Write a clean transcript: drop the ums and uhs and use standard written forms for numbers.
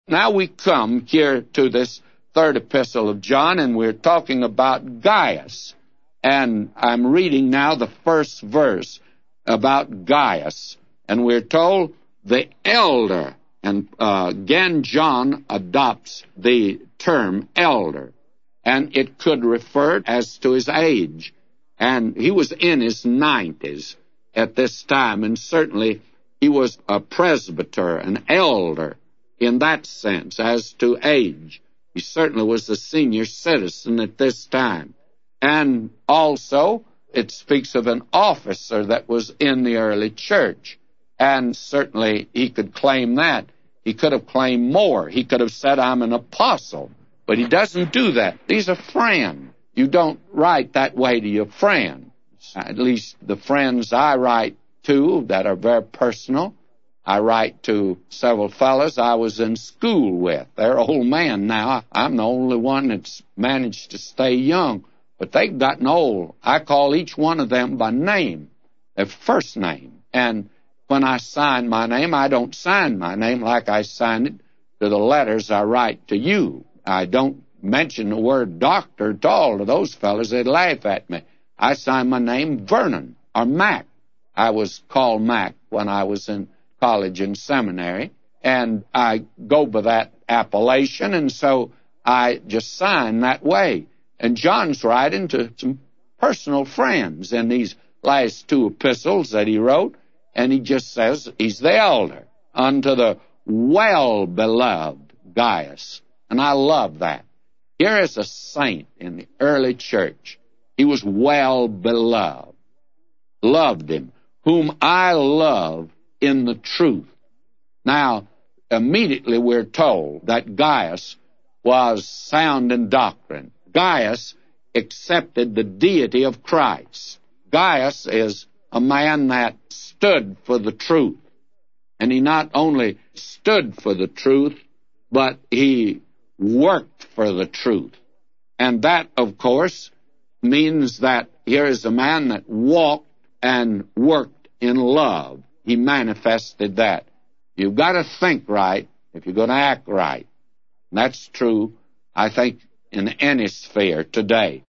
now we come here to this third epistle of John, and we're talking about Gaius. And I'm reading now the first verse about Gaius. And we're told the elder, and again John adopts the term elder, and it could refer as to his age. And he was in his 90s at this time, and certainly he was a presbyter, an elder in that sense as to age. He certainly was a senior citizen at this time. And also, it speaks of an officer that was in the early church. And certainly he could claim that. He could have claimed more. He could have said, I'm an apostle. But he doesn't do that. He's a friend. You don't write that way to your friends. At least the friends I write to that are very personal. I write to several fellows I was in school with. They're old men now. I'm the only one that's managed to stay young. But they've gotten old. I call each one of them by name, their first name. And when I sign my name, I don't sign my name like I sign it to the letters I write to you. I don't mention the word doctor at all to those fellows. They'd laugh at me. I sign my name Vernon or Mac. I was called Mac when I was in college and seminary, and I go by that appellation, and so I just sign that way. And John's writing to some personal friends in these last two epistles that he wrote, and he just says he's the elder unto the well-beloved Gaius. And I love that. Here is a saint in the early church. He was well-beloved, loved him, whom I love in the truth. Now, immediately we're told that Gaius was sound in doctrine. Gaius accepted the deity of Christ. Gaius is a man that stood for the truth. And he not only stood for the truth, but he worked for the truth. And that, of course, means that here is a man that walked and worked in love. He manifested that. You've got to think right if you're going to act right. And that's true, I think, in any sphere today.